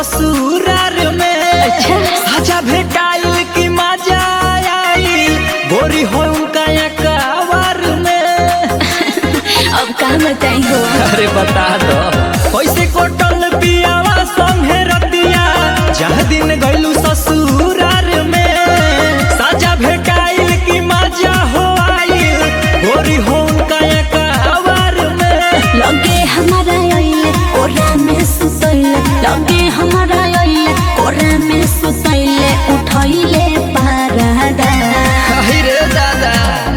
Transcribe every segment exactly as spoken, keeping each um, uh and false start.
ससुरार में। अच्छा साजा भेटाइल की मजा आई गोरी हो उनका कवार में। अब का बताई हो। अरे बता दो कैसे कोटल पियावा संगे रतिया जहाँ दिन गइलू ससुरार में। साजा भेटाइल की मजा हो आई गोरी हो उनका कवार में। लगे हमारा आइले कोरा में सुतैले, लगे हमारा आइले कोरा में सुतैले, उठैले पारदा रे दादा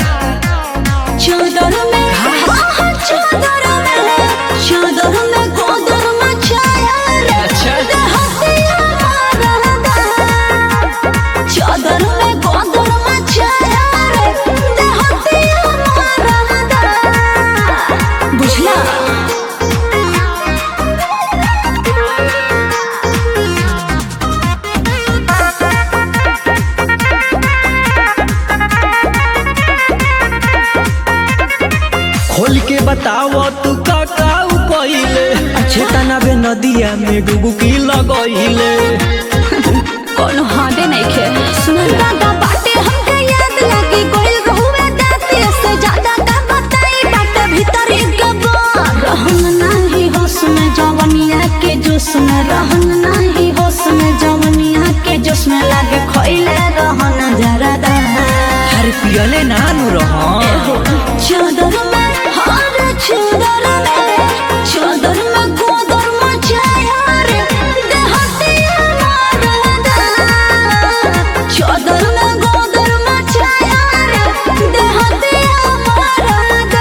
चादर में हाँ चादर में चादर में गोदर मचाया रे। अच्छा। हसिया मारदा चादर में गोदर मचाया रे, हसिया मारदा बुझला। खोल के बताओ तू का काऊ कइले। अच्छे तनाबे नदिया में डुबकी लगइले। कोनो हाडे नहीं खे सुनल दादा बाटे हमके याद लगी गोइल रहुए दाते से ज्यादा का बताई बाटे भीतर गबा। रहन नाही होश में जवनिया के जोश में, रहन नाही होश में जवनिया के जोश में, लागे खइले रहन जरा दा। हर पियले नानू रहन चादर में हर चादर में चादर में गोदर मचाया रे, देहतिया मारदा चादर में गोदर मचाया रे, देहतिया मारदा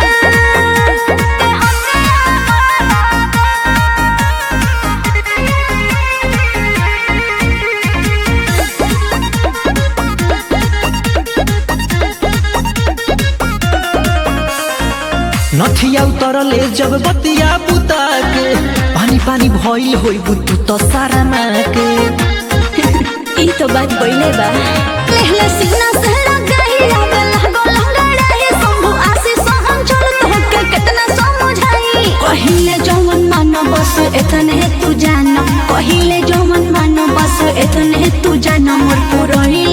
नथिया उतरले जब बतिया बुता के पानी पानी भइल होई बुतू तो सारा माँ के। ई तो बात बोले बा लहला सीना से लगाई आवे लागो लंगड़ाई संभु आसी सहन चल तो के कितना समझाई। कहिले जवन मानो बस एतने तू जानो, कहिले जवन मानो बस एतने तू जानो, मोर पुरही